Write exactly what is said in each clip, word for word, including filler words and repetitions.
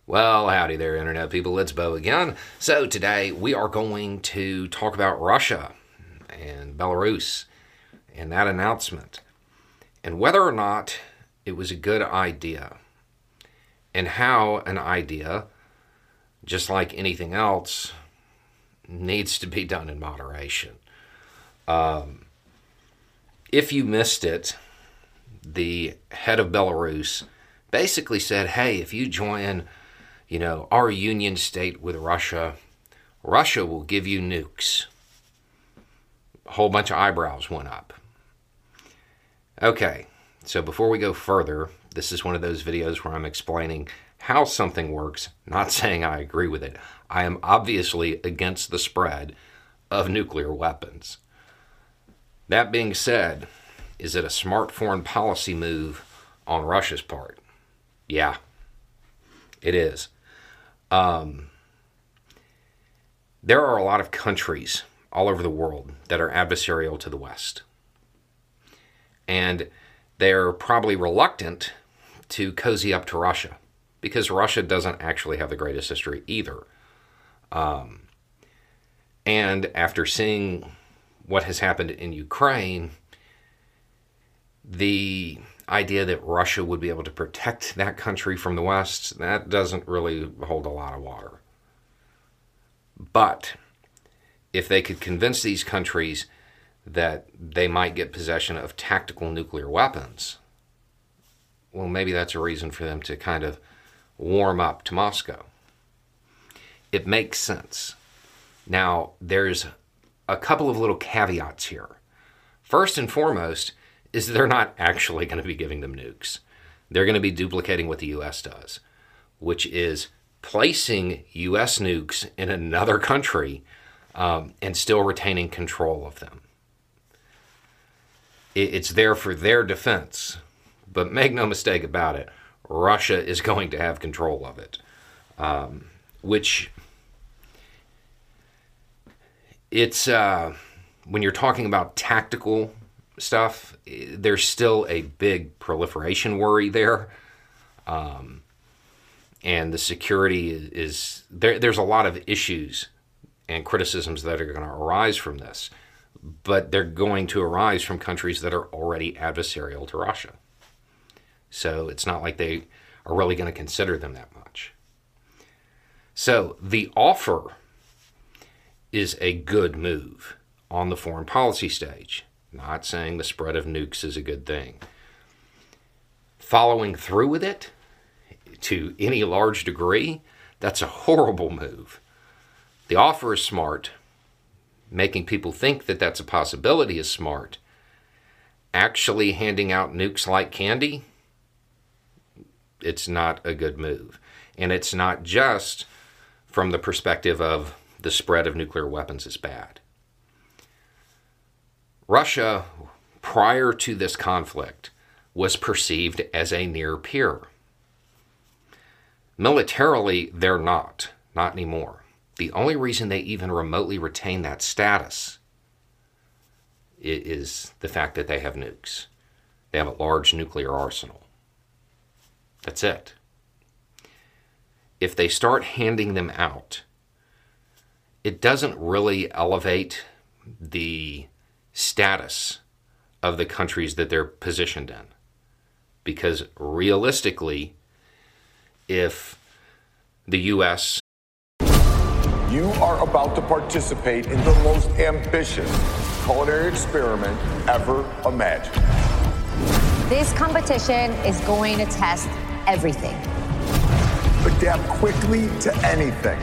Well, howdy there, Internet people. It's Bo again. So today we are going to talk about Russia and Belarus and that announcement and whether or not it was a good idea and how an idea, just like anything else, needs to be done in moderation. Um, if you missed it, the head of Belarus basically said, hey, if you join you know, our union state with Russia, Russia will give you nukes. A whole bunch of eyebrows went up. Okay, so before we go further, this is one of those videos where I'm explaining how something works, not saying I agree with it. I am obviously against the spread of nuclear weapons. That being said, is it a smart foreign policy move on Russia's part? Yeah, it is. Um, there are a lot of countries all over the world that are adversarial to the West. And they're probably reluctant to cozy up to Russia because Russia doesn't actually have the greatest history either. Um, and after seeing what has happened in Ukraine, the idea that Russia would be able to protect that country from the West, that doesn't really hold a lot of water. But if they could convince these countries that they might get possession of tactical nuclear weapons, well, maybe that's a reason for them to kind of warm up to Moscow. It makes sense. Now, there's a couple of little caveats here. First and foremost, is they're not actually going to be giving them nukes. They're going to be duplicating what the U S does, which is placing U S nukes in another country um, and still retaining control of them. It's there for their defense, but make no mistake about it, Russia is going to have control of it, um, which it's, uh, when you're talking about tactical stuff, there's still a big proliferation worry there. Um, and the security is, is there, there's a lot of issues and criticisms that are going to arise from this, but they're going to arise from countries that are already adversarial to Russia. So it's not like they are really going to consider them that much. So the offer is a good move on the foreign policy stage. Not saying the spread of nukes is a good thing. Following through with it to any large degree, that's a horrible move. The offer is smart. Making people think that that's a possibility is smart. Actually handing out nukes like candy, it's not a good move. And it's not just from the perspective of the spread of nuclear weapons is bad. Russia, prior to this conflict, was perceived as a near peer. Militarily, they're not. Not anymore. The only reason they even remotely retain that status is the fact that they have nukes. They have a large nuclear arsenal. That's it. If they start handing them out, it doesn't really elevate the status of the countries that they're positioned in. Because realistically, if the U S You are about to participate in the most ambitious culinary experiment ever imagined. This competition is going to test everything. Adapt quickly to anything.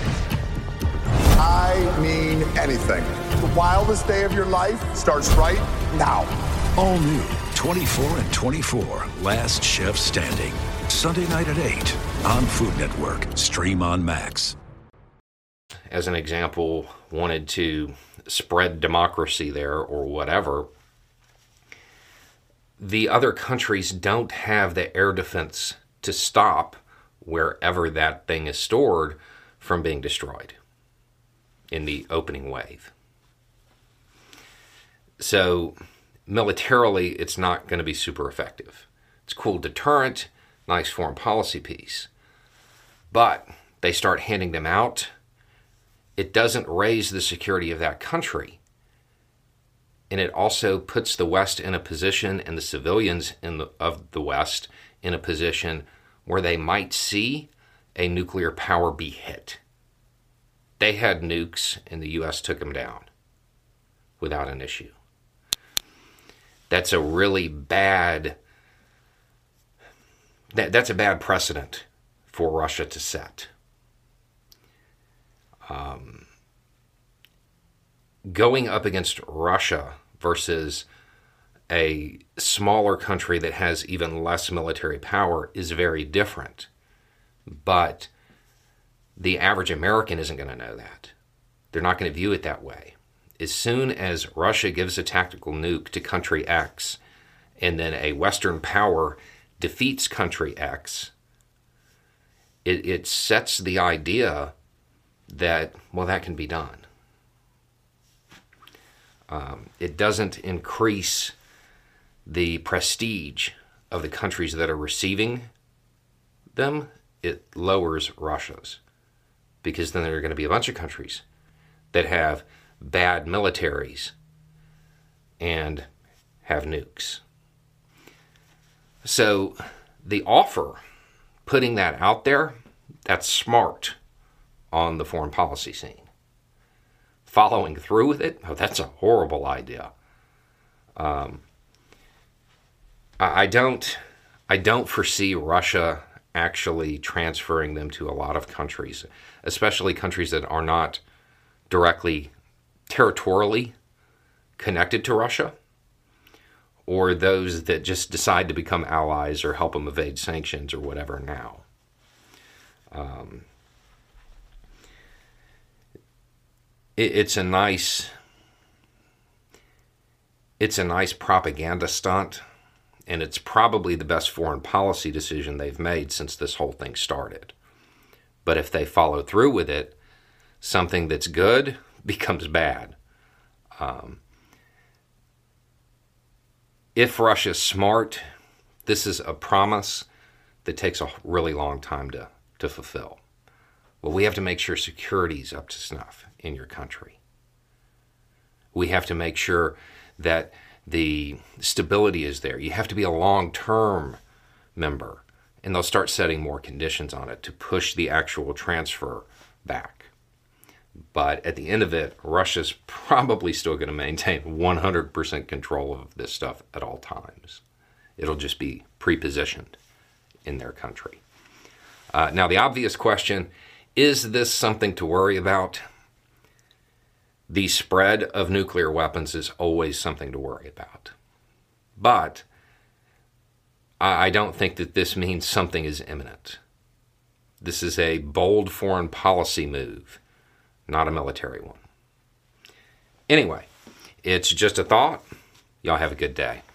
I mean anything. The wildest day of your life starts right now. All new twenty-four and twenty-four, Last Chef Standing. Sunday night at eight on Food Network. Stream on Max. As an example, wanted to spread democracy there or whatever, the other countries don't have the air defense to stop wherever that thing is stored from being destroyed in the opening wave. So militarily, it's not going to be super effective. It's a cool deterrent, nice foreign policy piece. but they start handing them out, it doesn't raise the security of that country. And it also puts the West in a position, and the civilians in the, of the West in a position where they might see a nuclear power be hit. They had nukes, and the U S took them down without an issue. That's a really bad, that, that's a bad precedent for Russia to set. Um, going up against Russia versus a smaller country that has even less military power is very different. But the average American isn't going to know that. They're not going to view it that way. As soon as Russia gives a tactical nuke to country X, and then a Western power defeats country X, it, it sets the idea that, well, that can be done. Um, it doesn't increase the prestige of the countries that are receiving them. It lowers Russia's, because then there are going to be a bunch of countries that have bad militaries and have nukes. So the offer, putting that out there, that's smart on the foreign policy scene. Following through with it, oh, that's a horrible idea. Um, I, I don't, I don't foresee Russia actually transferring them to a lot of countries, especially countries that are not directly territorially connected to Russia, or those that just decide to become allies or help them evade sanctions or whatever now. Um, it, it's a nice, it's a nice propaganda stunt, and it's probably the best foreign policy decision they've made since this whole thing started. But if they follow through with it, something that's good becomes bad. Um, if Russia's smart, this is a promise that takes a really long time to, to fulfill. Well, we have to make sure security's up to snuff in your country. We have to make sure that the stability is there. You have to be a long-term member, and they'll start setting more conditions on it to push the actual transfer back. But at the end of it, Russia's probably still going to maintain one hundred percent control of this stuff at all times. It'll just be pre-positioned in their country. Uh, now, the obvious question, is this something to worry about? The spread of nuclear weapons is always something to worry about. But I don't think that this means something is imminent. This is a bold foreign policy move, not a military one. Anyway, it's just a thought. Y'all have a good day.